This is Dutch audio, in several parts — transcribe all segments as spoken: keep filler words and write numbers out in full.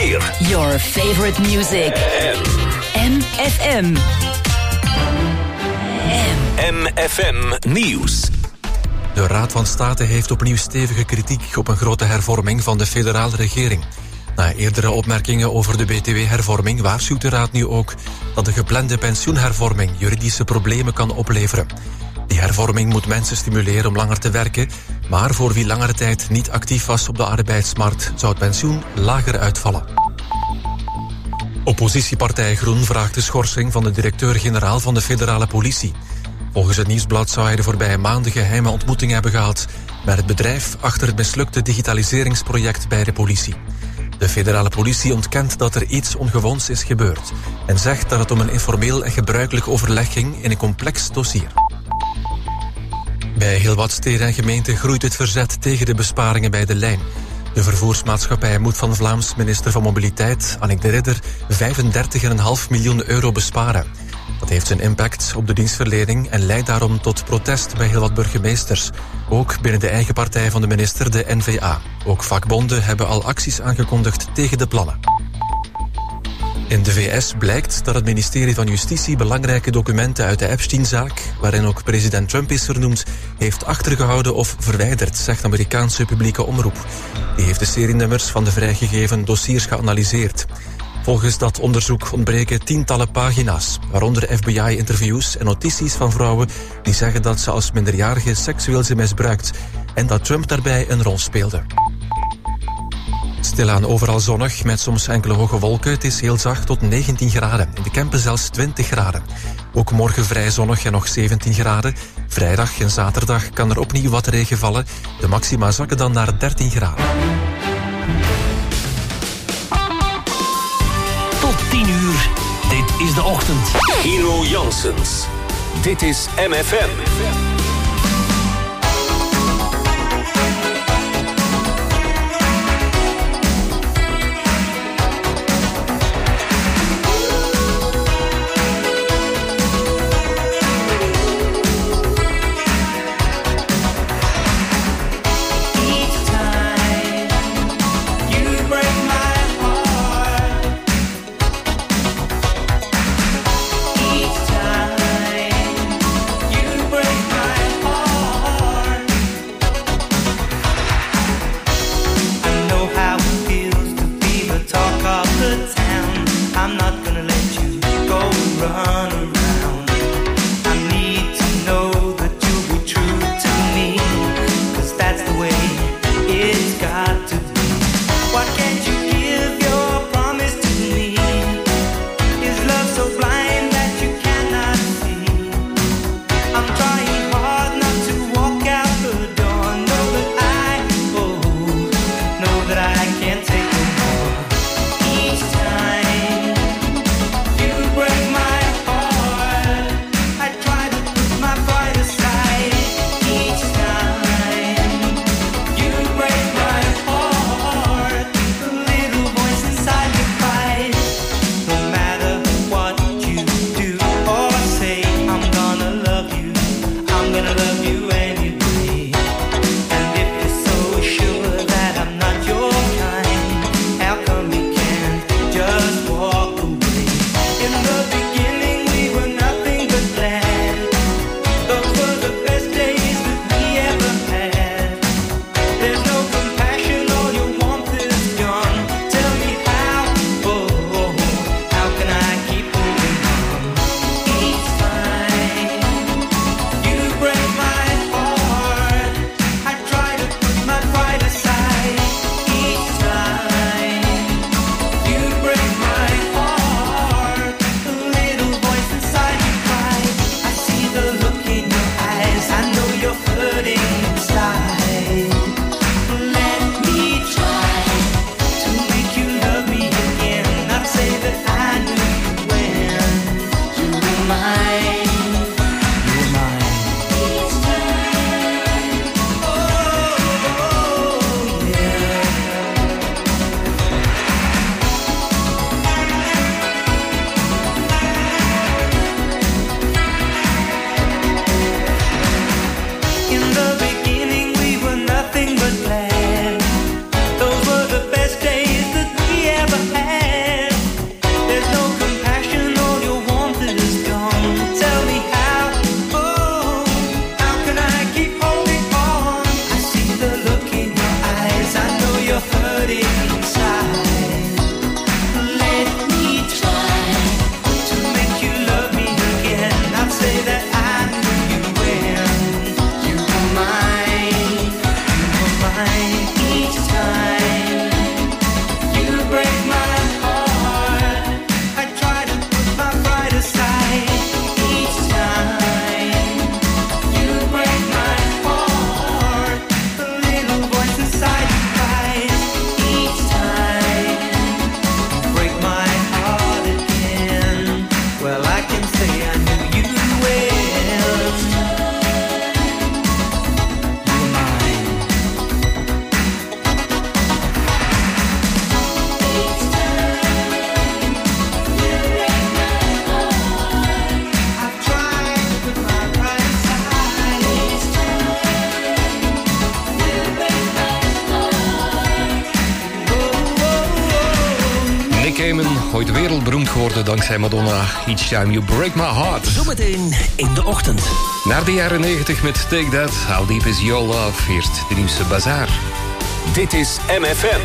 weer. Your favorite music. M F M. M F M Nieuws. De Raad van State heeft opnieuw stevige kritiek op een grote hervorming van de federale regering. Na eerdere opmerkingen over de B T W-hervorming waarschuwt de Raad nu ook dat de geplande pensioenhervorming juridische problemen kan opleveren. Die hervorming moet mensen stimuleren om langer te werken, maar voor wie langere tijd niet actief was op de arbeidsmarkt zou het pensioen lager uitvallen. Oppositiepartij Groen vraagt de schorsing van de directeur-generaal van de federale politie. Volgens het Nieuwsblad zou hij de voorbije maanden geheime ontmoeting hebben gehad met het bedrijf achter het mislukte digitaliseringsproject bij de politie. De federale politie ontkent dat er iets ongewoons is gebeurd en zegt dat het om een informeel en gebruikelijk overleg ging in een complex dossier. Bij heel wat steden en gemeenten groeit het verzet tegen de besparingen bij de lijn. De vervoersmaatschappij moet van Vlaams minister van Mobiliteit, Annick de Ridder, vijfendertig komma vijf miljoen euro besparen. Dat heeft zijn impact op de dienstverlening en leidt daarom tot protest bij heel wat burgemeesters. Ook binnen de eigen partij van de minister, de N V A. Ook vakbonden hebben al acties aangekondigd tegen de plannen. In de V S blijkt dat het ministerie van Justitie belangrijke documenten uit de Epstein-zaak, waarin ook president Trump is vernoemd, heeft achtergehouden of verwijderd, zegt de Amerikaanse publieke omroep. Die heeft de serienummers van de vrijgegeven dossiers geanalyseerd. Volgens dat onderzoek ontbreken tientallen pagina's, waaronder F B I-interviews en notities van vrouwen die zeggen dat ze als minderjarige seksueel zijn misbruikt en dat Trump daarbij een rol speelde. Stilaan overal zonnig, met soms enkele hoge wolken. Het is heel zacht tot negentien graden. In de Kempen zelfs twintig graden. Ook morgen vrij zonnig en nog zeventien graden. Vrijdag en zaterdag kan er opnieuw wat regen vallen. De maxima zakken dan naar dertien graden. Tot tien uur. Dit is de ochtend. Hero Janssens. Dit is M F M. Each time you break my Cayman, ooit wereldberoemd geworden dankzij Madonna. Each Time You Break My Heart. Zometeen in de ochtend. Naar de jaren negentig met Take That, How Deep Is Your Love. Eerst de nieuwste bazaar. Dit is M F M.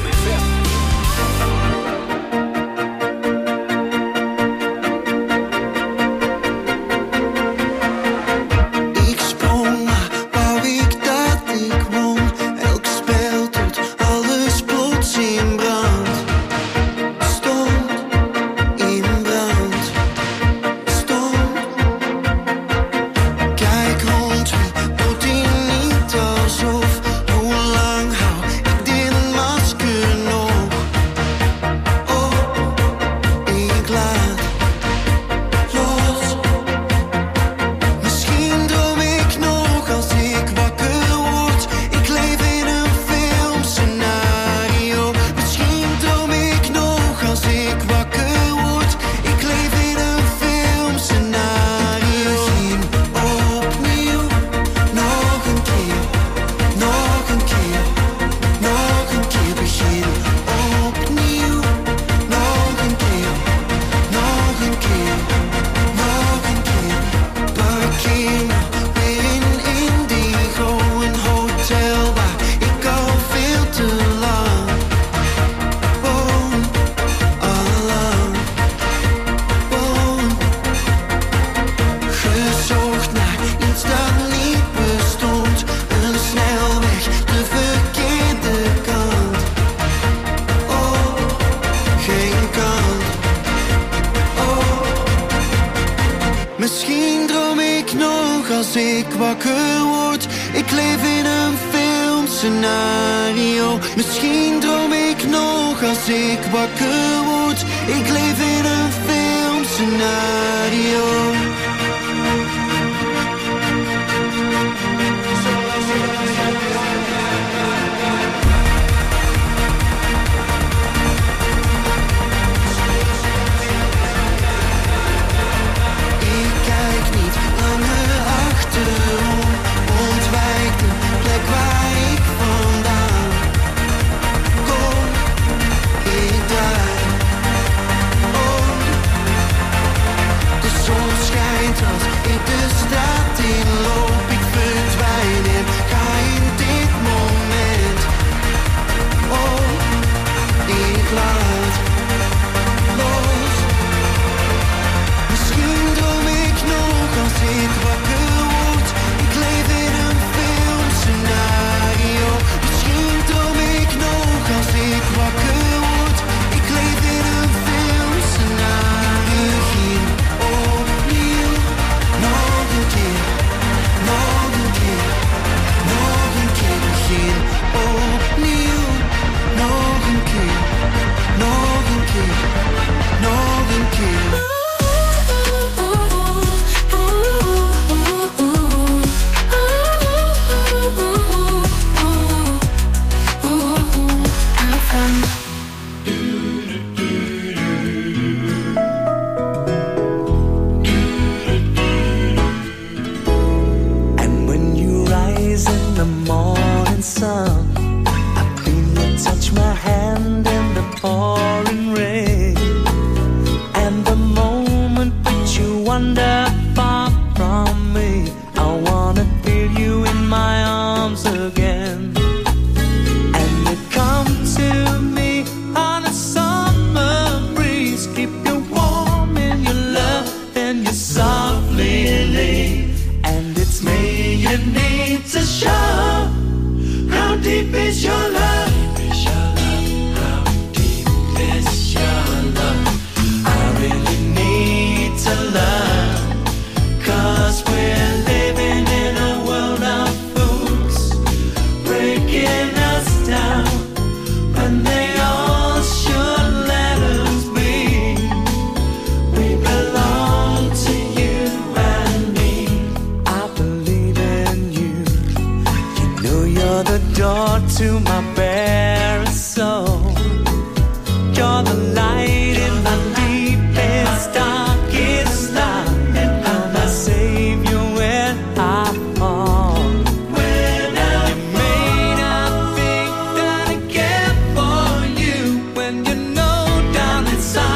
When you know down inside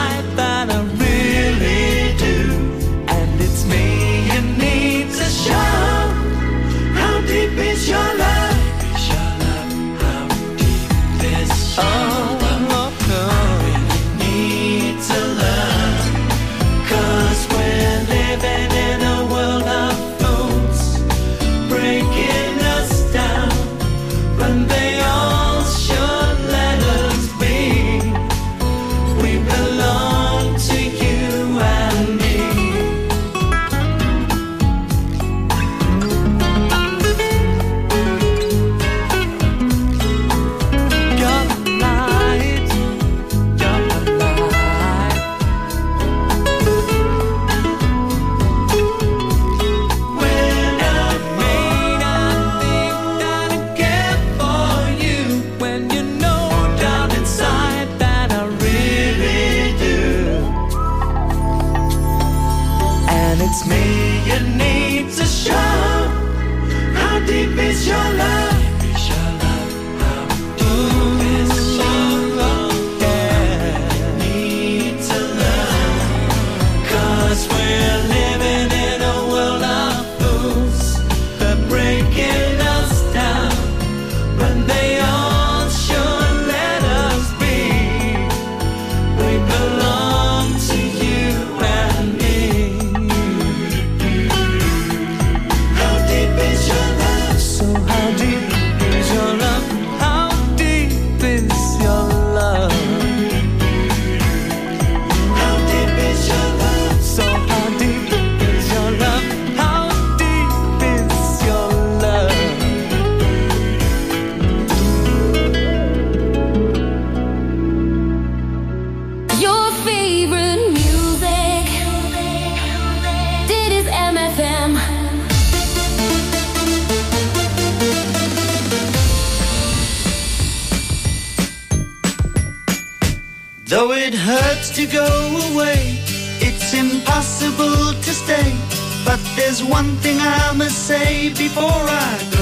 Though it hurts to go away, it's impossible to stay. But there's one thing I must say before I go.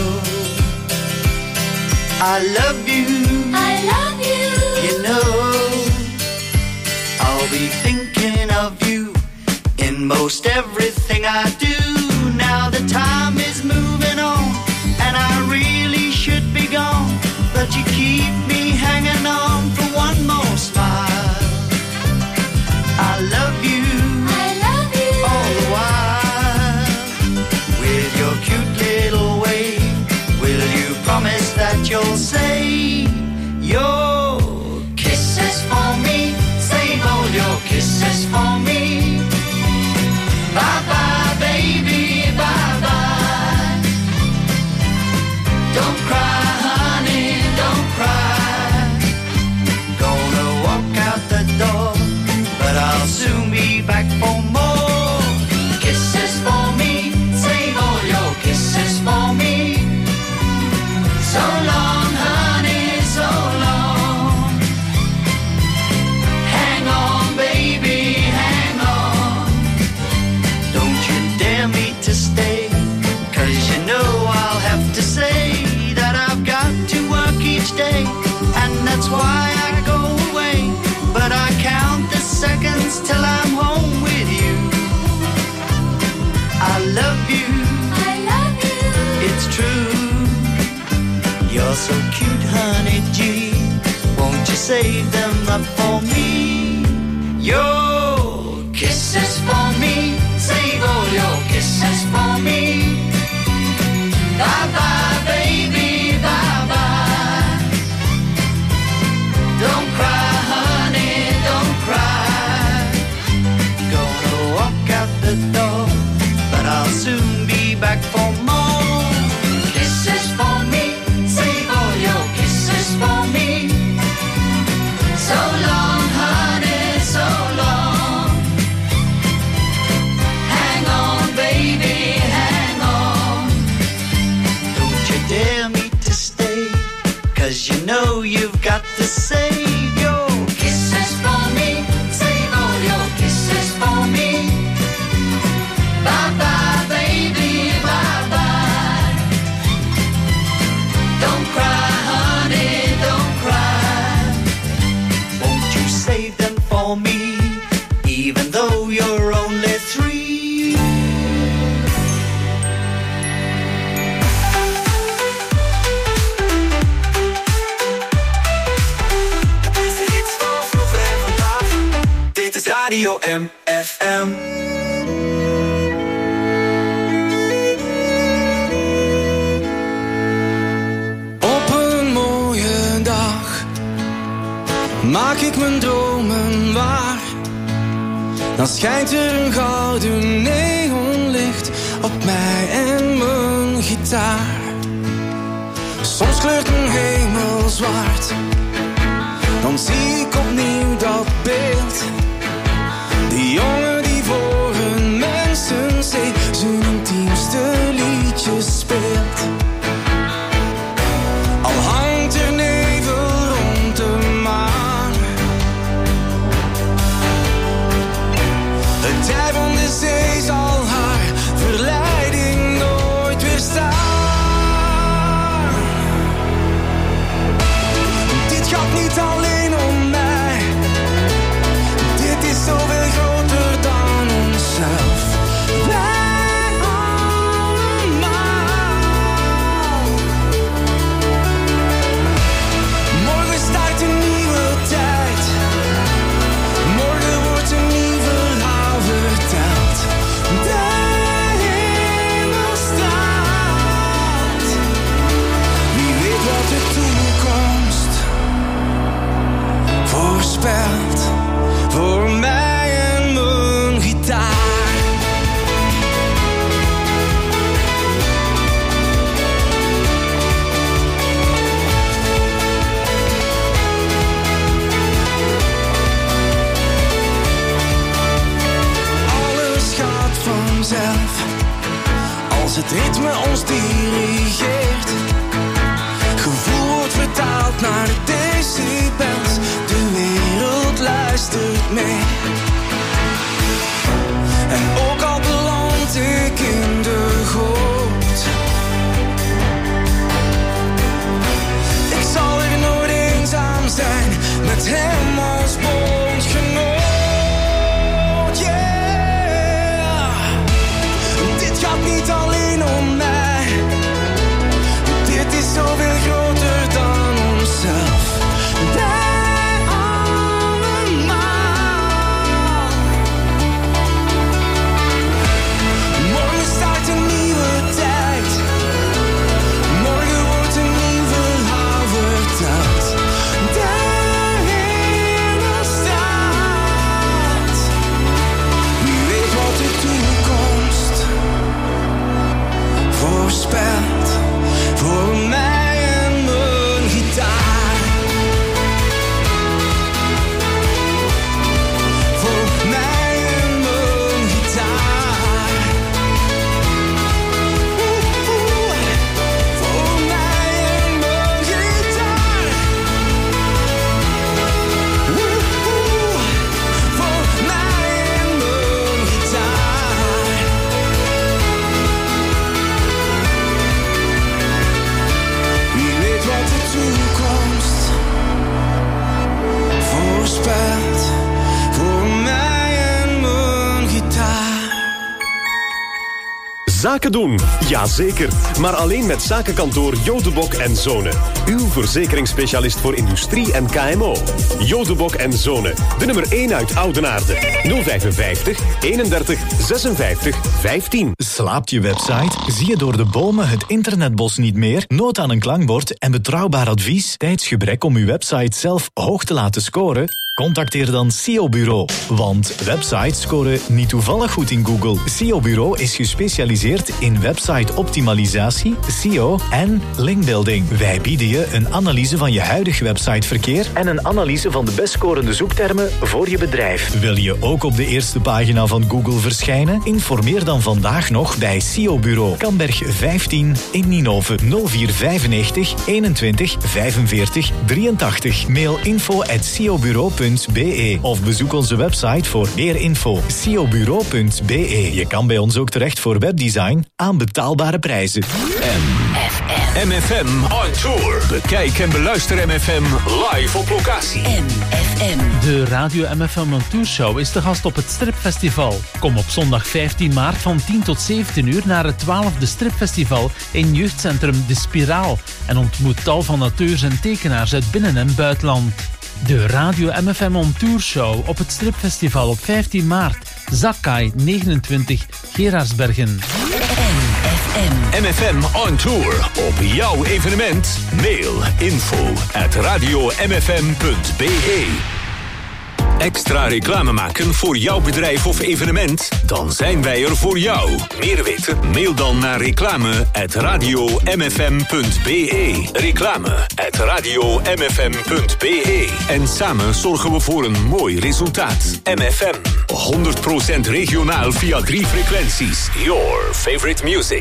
I love you, I love you. You know, I'll be thinking of you in most everything I do. Now the time is moving on, and I really should be gone, but you keep me hanging on for one more smile. I love you, I love you. all the while. With your cute little way, will you promise that you'll save your kisses for me? Save all your kisses for me. Bye bye, baby, bye bye. Don't cry, honey, don't cry. Gonna walk out the door, but I'll soon be back for more kisses for me. Save all your kisses for me. So long, honey, so long. Hang on, baby, hang on. Don't you dare me to stay, 'cause you know I'll have to say that I've got to work each day, and that's why I go away. But I count the seconds till I'm home with you. I love you, I love you. it's true. You're so cute, honey G. Won't you save them up for me? Your kisses for me. Save all your kisses for me. Bye bye, baby, bye bye. Don't cry, honey, don't cry. Gonna walk out the door, but I'll soon be back for more kisses for me. Save all your kisses for me. So long, honey, so long. Hang on, baby, hang on. Don't you dare me to stay, 'cause you know you've got to save your kisses for me. Save all your kisses for me. Bye bye, baby, bye bye. Don't cry, honey, don't cry. Won't you save them for me, even though you're only three? Dit is Radio M F M. Op een mooie dag maak ik mijn dromen waar. Dan schijnt er een gouden neonlicht op mij en mijn gitaar. Soms kleurt mijn hemel zwart, dan zie ik opnieuw dat beeld. Die jongen die voor een mensenzee zijn intiemste liedjes speelt. Al hangt er nevel rond de maan, het tij van de zee zal haar verleiding nooit weerstaan. Dit gaat niet alleen om mij, dit is zoveel groter dan onszelf. Wij allemaal. Morgen start een nieuwe tijd, morgen wordt een nieuw verhaal verteld. De hemel straalt, wie weet wat de toekomst voorspelt voor mij en mijn gitaar. Alles gaat vanzelf als het ritme ons dirigeert. Gevoel wordt vertaald naar decibels, de wereld luidt. Zaken doen? Jazeker. Maar alleen met zakenkantoor Jodebok en Zonen. Uw verzekeringsspecialist voor industrie en K M O. Jodebok en Zonen. De nummer één uit Oudenaarde. nul vijfenvijftig, eenendertig, zesenvijftig, vijftien. Slaapt je website? Zie je door de bomen het internetbos niet meer? Nood aan een klankbord en betrouwbaar advies? Tijdsgebrek om uw website zelf hoog te laten scoren? Contacteer dan S E O Bureau. Want websites scoren niet toevallig goed in Google. S E O Bureau is gespecialiseerd in website-optimalisatie, S E O en linkbuilding. Wij bieden je een analyse van je huidig websiteverkeer en een analyse van de best scorende zoektermen voor je bedrijf. Wil je ook op de eerste pagina van Google verschijnen? Informeer dan vandaag nog bij S E O Bureau. Kamberg vijftien in Ninove. nul vier vijfennegentig, eenentwintig, vijfenveertig, drieëntachtig. Mail info at s e o bureau punt b e of bezoek onze website voor meer info. s e o bureau punt b e. Je kan bij ons ook terecht voor webdesign aan betaalbare prijzen. M F M. M F M on tour. Bekijk en beluister M F M live op locatie. M F M. De Radio M F M on Tour Show is te gast op het Stripfestival. Kom op zondag vijftien maart van tien tot zeventien uur naar het twaalfde Stripfestival in jeugdcentrum De Spiraal en ontmoet tal van auteurs en tekenaars uit binnen- en buitenland. De Radio M F M on Tour Show op het Stripfestival op vijftien maart. Zakkai negenentwintig, Gerardsbergen. M F M. M F M on tour. Op jouw evenement. Mail info at radio m f m punt b e. Extra reclame maken voor jouw bedrijf of evenement? Dan zijn wij er voor jou. Meer weten? Mail dan naar reclame at radio m f m punt b e. Reclame at radio m f m punt b e. En samen zorgen we voor een mooi resultaat. M F M. honderd procent regionaal via drie frequenties. Your favorite music.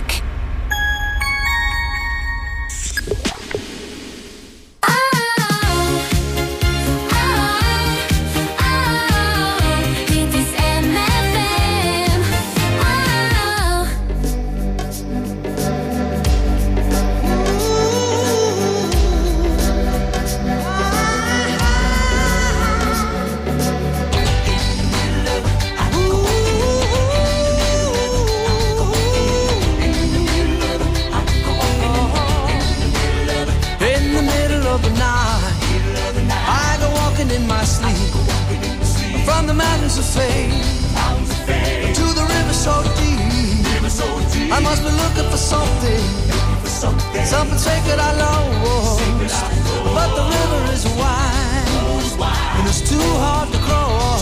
I must be looking for something, something sacred I lost. But the river is wide, and it's too hard to cross.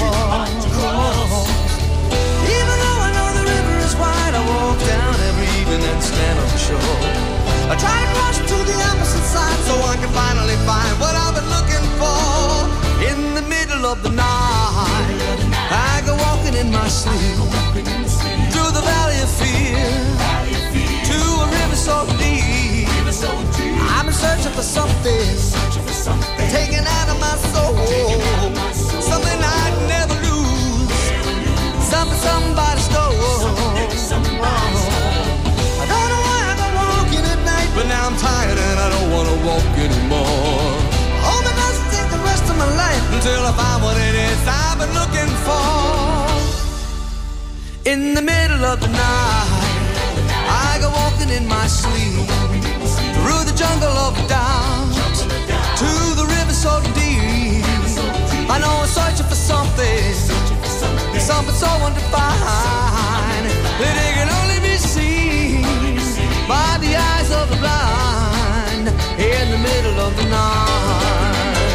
Even though I know the river is wide, I walk down every evening and stand on the shore. I try to cross to the opposite side so I can finally find what I've been looking for. In the middle of the night, I go walking in my sleep through the valley of fear to a river so deep. I'm searching for something taken out of my soul, something I'd never lose, something somebody stole. I don't know why I go walking at night, but now I'm tired and I don't want to walk anymore. Oh, but that's take the rest of my life until I find what it is I've been looking for. In the middle of the night, I go walking in my sleep through the jungle of doubt to the river so deep. I know I'm searching for something, something so undefined that it can only be seen by the eyes of the blind. In the middle of the night.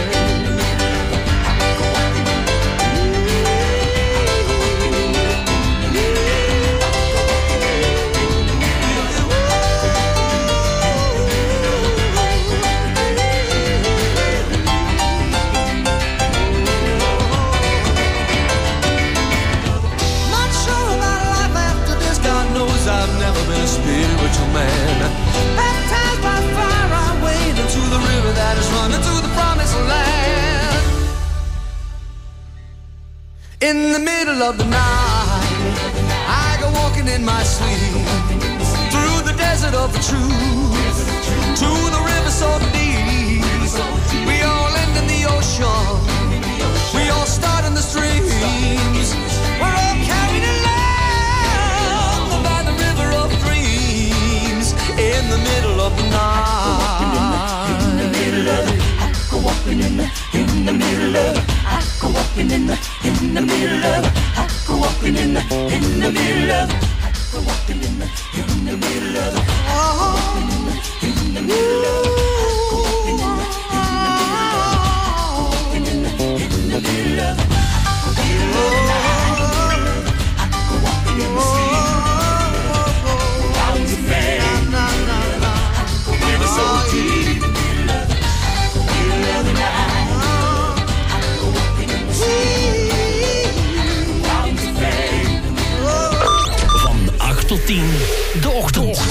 Spiritual man, baptized by fire, I wade into the river that is running to the promised land. In the middle of the night, I go walking in my sleep through the desert of the truth to the river so deep. We all end in the ocean, we all start in the streams. We're all carried along by the river of dreams. the middle of, I go walking in the, in the middle of, I go walking in the, in the middle of, oh, in the middle of, I go walking in the, in the middle of, in the middle of, middle of the night, I go walking in the street, round the fame, I go never so deep, middle of the night. Van acht tot tien, de ochtend.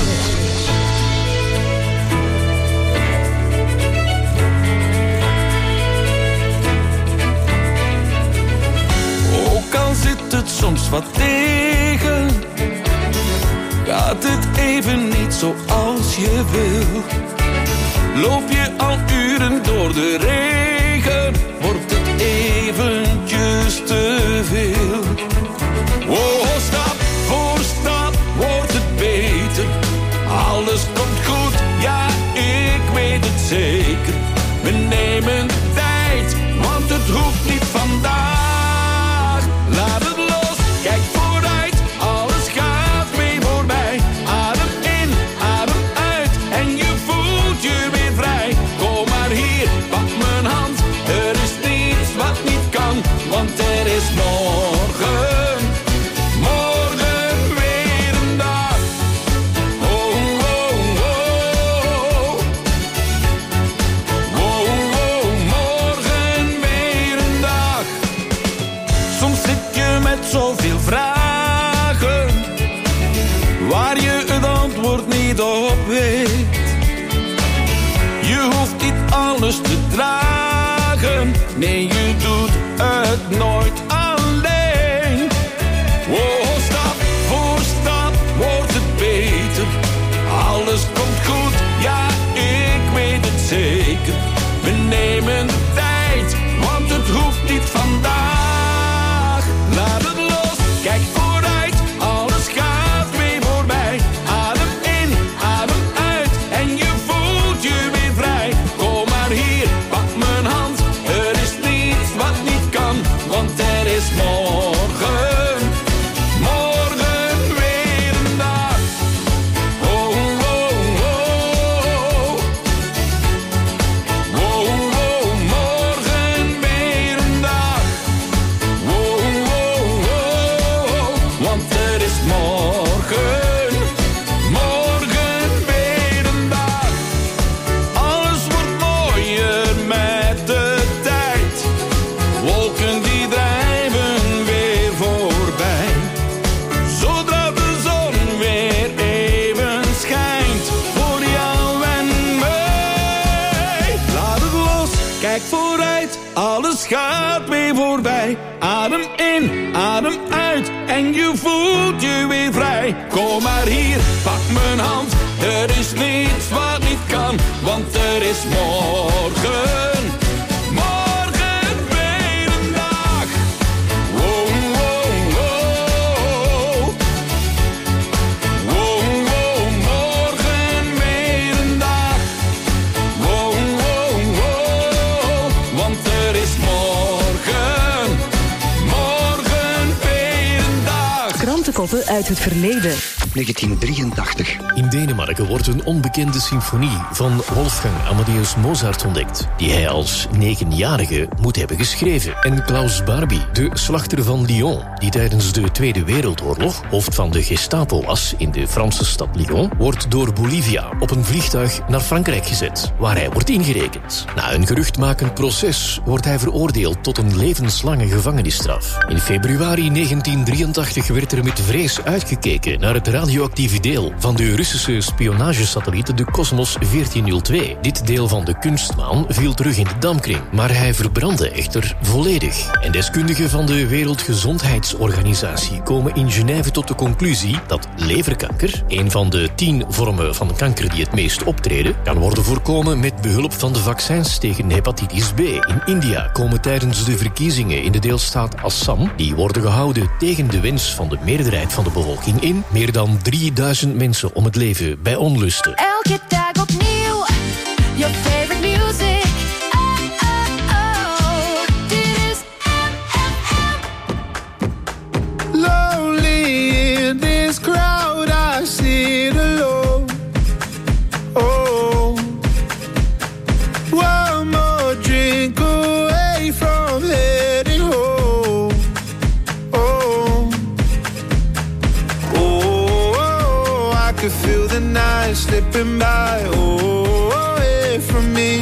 Ook al zit het soms wat tegen, gaat het even niet zoals je wil. Loop je al uren door de regen, wordt het eventjes te veel. Oh, stap voor stap wordt het beter. Alles komt goed, ja, ik weet het zeker. We nemen tijd, want het hoeft niet vandaag. Laat het los, kijk vooruit, alles gaat mee voorbij. Adem in, adem uit en je voelt je weer vrij. Kom maar hier, pak mijn hand, er is niets wat niet kan, want er is morgen. Morgen weer een dag. Oh, oh, oh. Oh, oh, morgen weer een dag. Soms zit je met zoveel vragen, waar je het antwoord niet op weet. Je hoeft niet alles te dragen, nee, je doet het nooit alleen. Oh, stap voor stap wordt het beter. Alles komt goed, ja, ik weet het zeker. We nemen de tijd, want het hoeft niet vandaag. Laat het los, kijk vooruit, alles gaat mee voorbij. Adem in, adem uit en je voelt je weer vrij. Kom maar hier, pak mijn hand, er is niets wat niet kan, want er is morgen. Morgen weer een dag. Oh, oh, oh. Oh, oh, morgen weer een dag. Oh, oh, oh. Want er is morgen. Morgen weer een dag. Alles wordt mooier met de tijd. Wolken die drijven weer voorbij. Zodra de zon weer even schijnt voor jou en mij. Laat het los, kijk vooruit, alles gaat weer voorbij. Adem in, adem uit en je voelt je weer vrij. Kom maar hier, pak mijn hand, er is niets wat niet kan, want er is morgen. Morgen weer een dag. Oh, oh, oh. Oh, oh, morgen weer een dag. Oh, oh, oh. Want er is morgen. Morgen weer een dag. Krantenkoppen uit het verleden. negentien drieëntachtig. In Denemarken wordt een onbekende symfonie van Wolfgang Amadeus Mozart ontdekt, die hij als negenjarige moet hebben geschreven. En Klaus Barbie, de slachter van Lyon, die tijdens de Tweede Wereldoorlog hoofd van de Gestapo was in de Franse stad Lyon, wordt door Bolivia op een vliegtuig naar Frankrijk gezet, waar hij wordt ingerekend. Na een geruchtmakend proces wordt hij veroordeeld tot een levenslange gevangenisstraf. In februari negentien drieëntachtig werd er met vrees uitgekeken naar het radioactieve deel van de Russische spionagesatelliet de Cosmos veertienhonderdtwee. Dit deel van de kunstmaan viel terug in de dampkring, maar hij verbrandde echter volledig. En deskundigen van de Wereldgezondheidsorganisatie komen in Genève tot de conclusie dat leverkanker, een van de tien vormen van kanker die het meest optreden, kan worden voorkomen met behulp van de vaccins tegen hepatitis B. In India komen tijdens de verkiezingen in de deelstaat Assam, die worden gehouden tegen de wens van de meerderheid van de bevolking in, meer dan drieduizend mensen om het leven bij onlusten. Elke dag opnieuw, your favorite music. Oh, oh, oh, dit is M F M. slipping by, oh, away from me.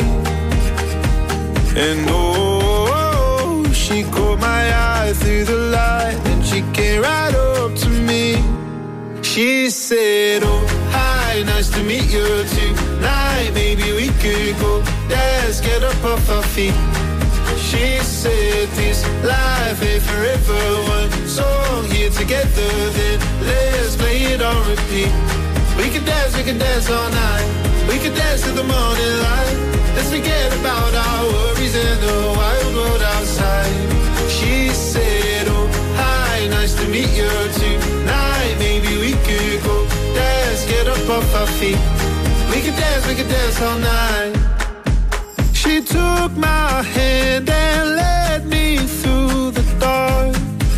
And oh, she caught my eye through the light, and she came right up to me. She said, oh, hi, nice to meet you tonight. Maybe we could go dance, get up off our feet. She said this life ain't forever. One song here together, then let's play it on repeat. We can dance, we can dance all night. We can dance till the morning light. Let's forget about our worries and the wild world outside. She said, oh, hi, nice to meet you tonight. Maybe we could go dance, get up off our feet. We can dance, we can dance all night. She took my hand and led me through the dark.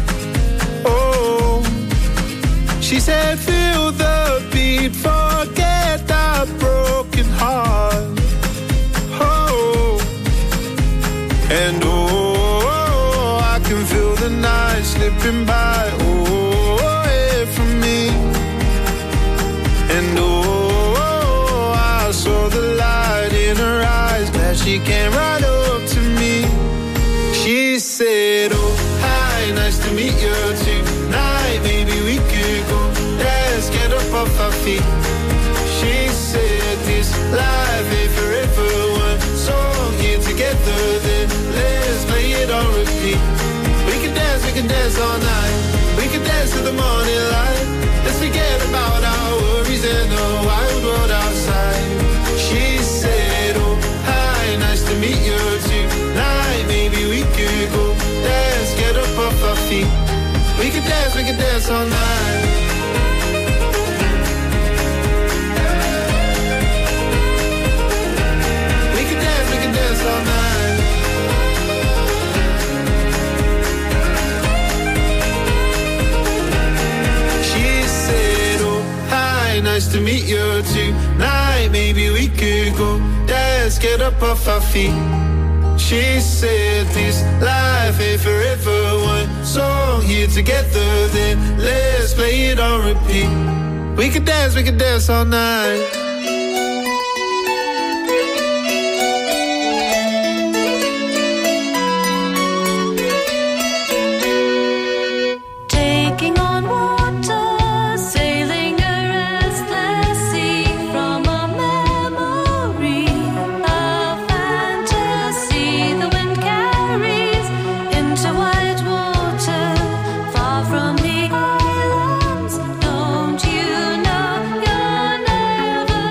Oh, she said, feel the beat, forget that broken heart. Oh, and oh, I can feel the night slipping by, oh, away from me. And oh, I saw the light in her eyes, glad she came right up to me. She said, oh, hi, nice to meet you tonight. Maybe we could go dance, get up off our feet. She said this life ain't forever. One song here together, then let's play it on repeat. We can dance, we can dance all night. We can dance till the morning light. Let's forget about our worries and the wild world outside. She said, oh, hi, nice to meet you tonight. Maybe we could go dance, get up off our feet. We can dance, we can dance all night. We can dance, we can dance all night. She said, oh, hi, nice to meet you tonight. Maybe we could go dance, get up off our feet. She said this life ain't forever. One song here together, then let's play it on repeat. We could dance, we could dance all night. From the islands, don't you know you're never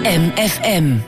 M F M.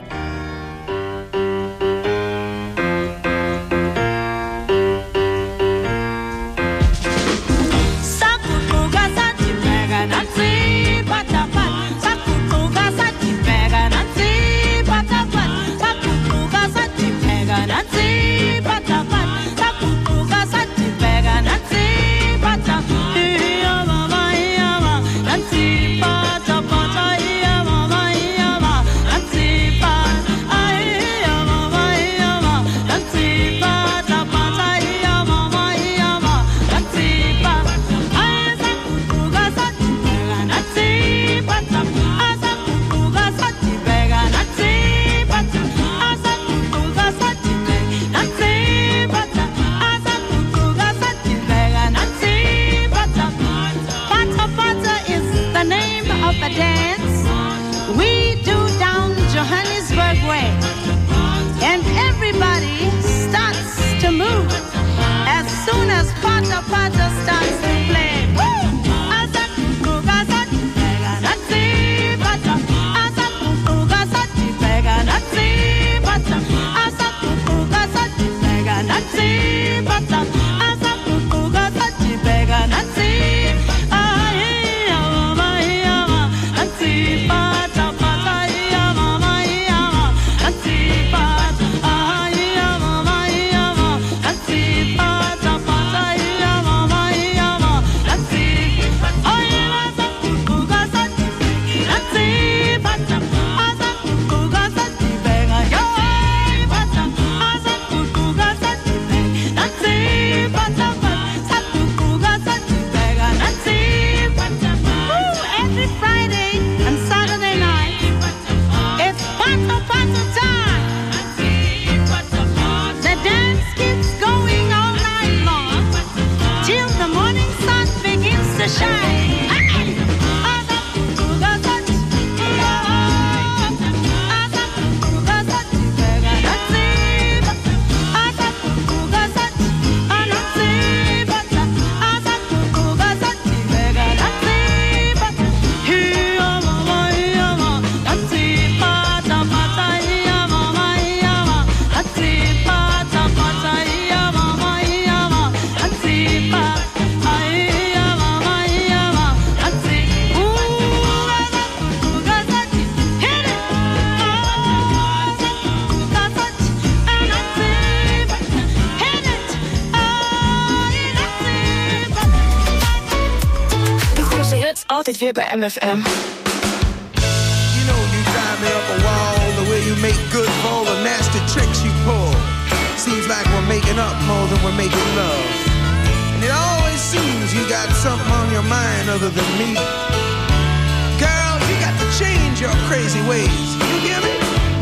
Altijd weer bij M F M. You know you drive me up a wall, the way you make good for all the nasty tricks you pull. Seems like we're making up more than we're making love. And it always seems you got something on your mind other than me. Girl, you got to change your crazy ways. You hear me?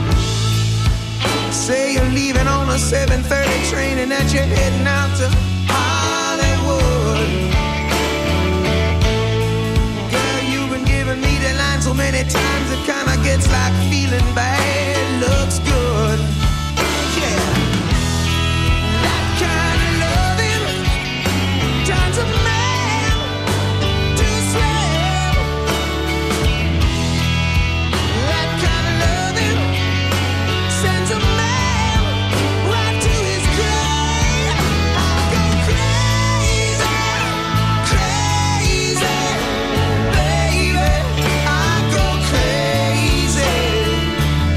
Say you're leaving on a seven thirty train and that you're heading out to Hollywood. So many times it kinda gets like feeling bad looks good. Yeah, that kind of loving turns a man to slave. That kind of loving sends a man right to his grave. I go crazy, crazy, baby.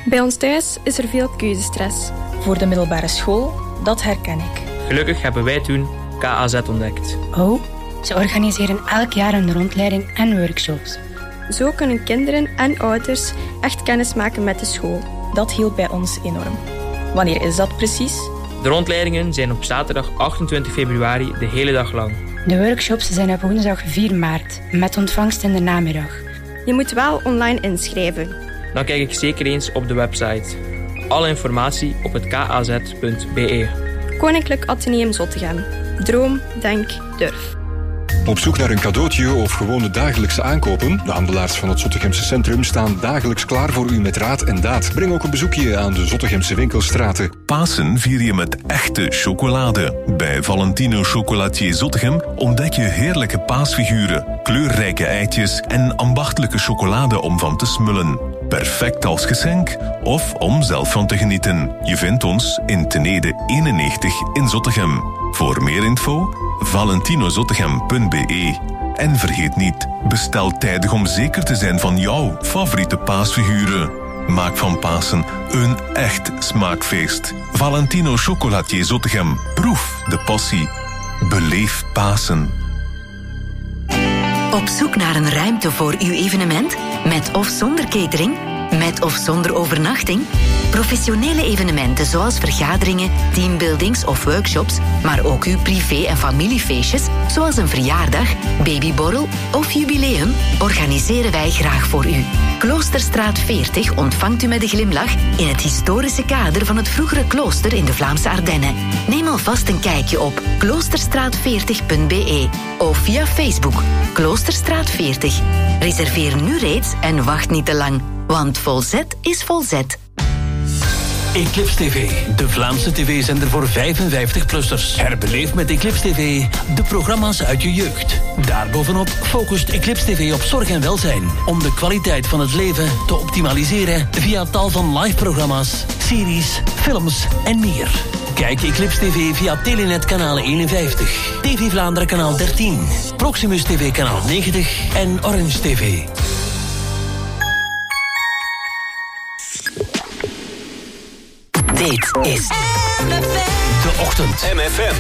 Bij ons thuis is er veel keuzestress. Voor de middelbare school, dat herken ik. Gelukkig hebben wij toen K A Z ontdekt. Oh, ze organiseren elk jaar een rondleiding en workshops. Zo kunnen kinderen en ouders echt kennis maken met de school. Dat hielp bij ons enorm. Wanneer is dat precies? De rondleidingen zijn op zaterdag achtentwintig februari de hele dag lang. De workshops zijn op woensdag vier maart, met ontvangst in de namiddag. Je moet wel online inschrijven. Dan kijk ik zeker eens op de website. Alle informatie op het k a z punt b e. Koninklijk Atheneum Zottegem. Droom, denk, durf. Op zoek naar een cadeautje of gewoon de dagelijkse aankopen? De handelaars van het Zottegemse centrum staan dagelijks klaar voor u met raad en daad. Breng ook een bezoekje aan de Zottegemse winkelstraten. Pasen vier je met echte chocolade. Bij Valentino Chocolatier Zottegem ontdek je heerlijke paasfiguren, kleurrijke eitjes en ambachtelijke chocolade om van te smullen. Perfect als geschenk of om zelf van te genieten. Je vindt ons in Tenede eenennegentig in Zottegem. Voor meer info valentinozottegem punt b e. En vergeet niet, bestel tijdig om zeker te zijn van jouw favoriete paasfiguren. Maak van Pasen een echt smaakfeest. Valentino Chocolatier Zottegem. Proef de passie. Beleef Pasen. Op zoek naar een ruimte voor uw evenement? Met of zonder catering? Met of zonder overnachting? Professionele evenementen zoals vergaderingen, teambuildings of workshops, maar ook uw privé- en familiefeestjes, zoals een verjaardag, babyborrel of jubileum, organiseren wij graag voor u. Kloosterstraat veertig ontvangt u met een glimlach in het historische kader van het vroegere klooster in de Vlaamse Ardennen. Neem alvast een kijkje op kloosterstraat veertig punt b e of via Facebook Kloosterstraat veertig. Reserveer nu reeds en wacht niet te lang, want Volzet is Volzet. Eclipse T V, de Vlaamse tv-zender voor vijfenvijftig-plussers. Herbeleef met Eclipse T V de programma's uit je jeugd. Daarbovenop focust Eclipse T V op zorg en welzijn, om de kwaliteit van het leven te optimaliseren via tal van live-programma's, series, films en meer. Kijk Eclipse T V via Telenet kanaal eenenvijftig, T V Vlaanderen kanaal dertien, Proximus T V kanaal negentig en Orange T V. Dit is De Ochtend. M F M.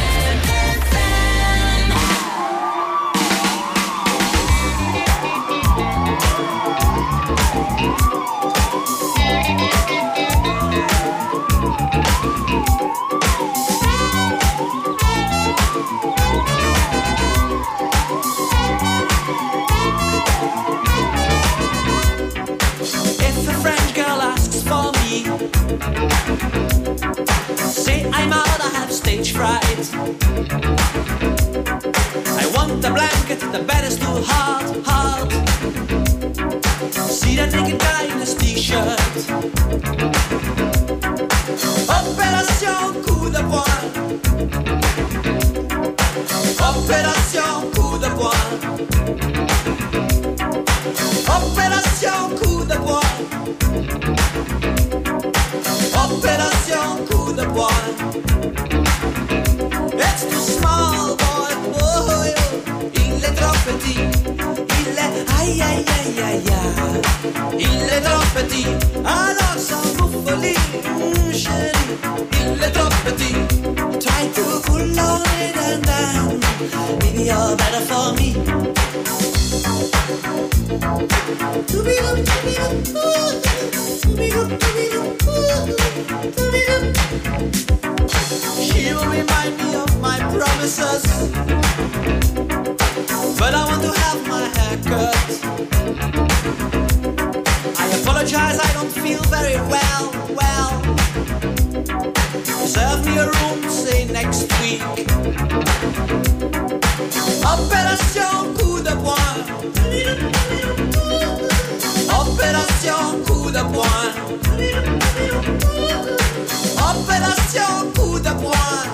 If a French girl asks for me, say I'm out, I have stage fright. I want the blanket, the bed is too hard, hard. See that naked guy in his t-shirt. Opération coup de poing. Opération coup de poing. Opération coup de poing. Opération coup de poing. It's too small, boy, boy. Il est trop petit. Il est aïe aïe aïe aïe aïe. Il est trop petit. Alors sans vous folie, mmh, chérie. Il est trop petit. Try to pull on it and down. Maybe you're better for me. She will remind me of my promises, but I want to have my hair cut. I apologize, I don't feel very well, well. Reserve me a room, say next week. Opération coup de poing. Opération coup de poing. Opération coup de poing.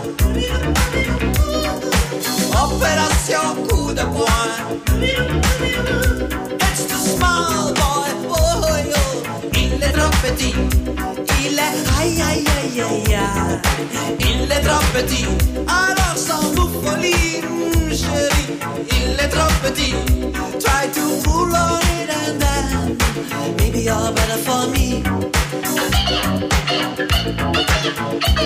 Opération coup de poing. It's too small, boy, boy, oh. Il est trop petit. Il est aïe aïe aïe aïe aïe. Il est trop petit. Alors sans vous folie, mm, chérie. Il est trop petit. Try to pull on it and then maybe you're better for me.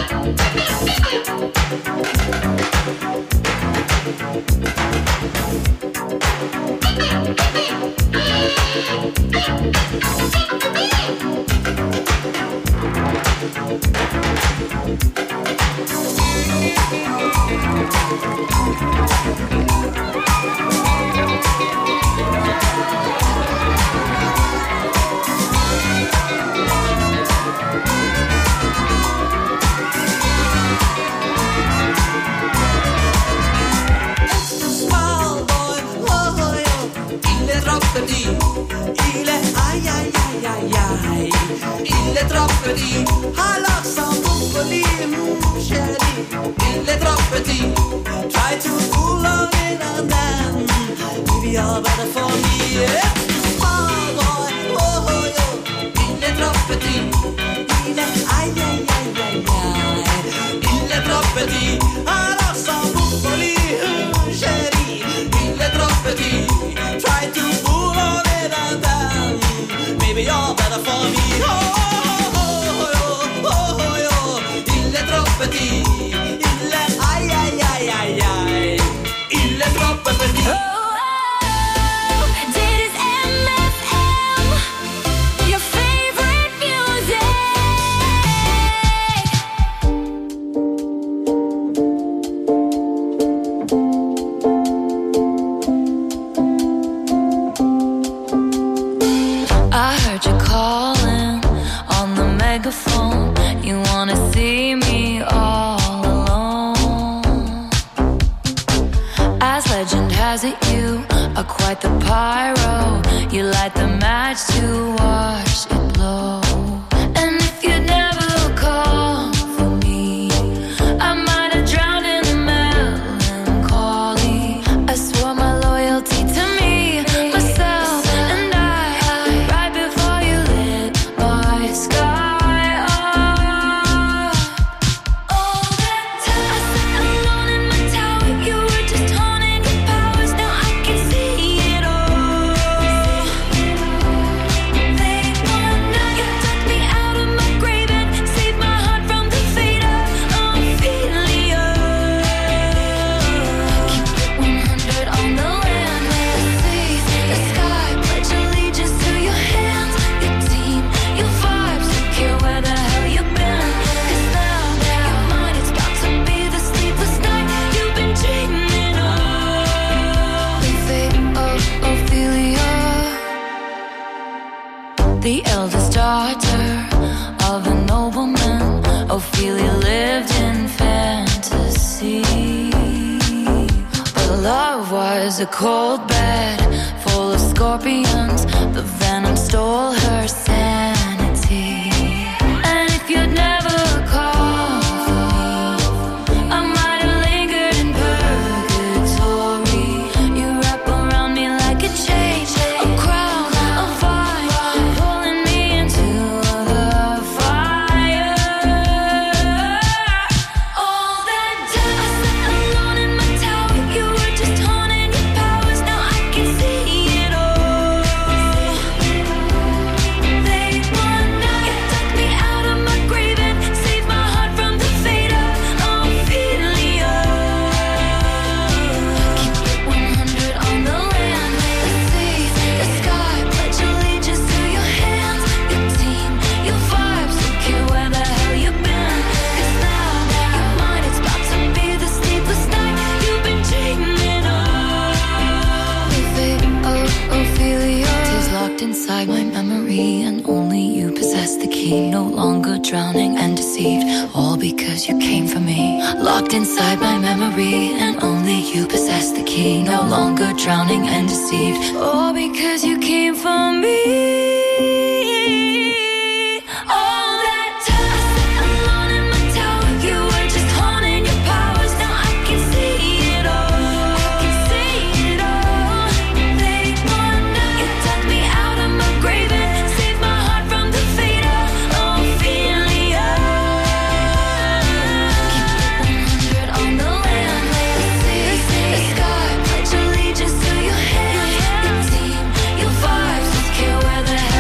Your team, your vibes, don't care where the hell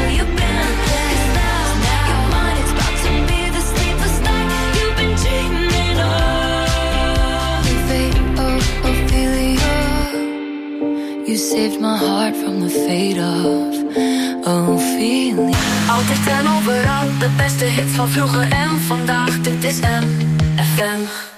saved my heart from the fate of Ophelia. Altijd en overal, de beste hits van vroeger en vandaag. Dit is M F M.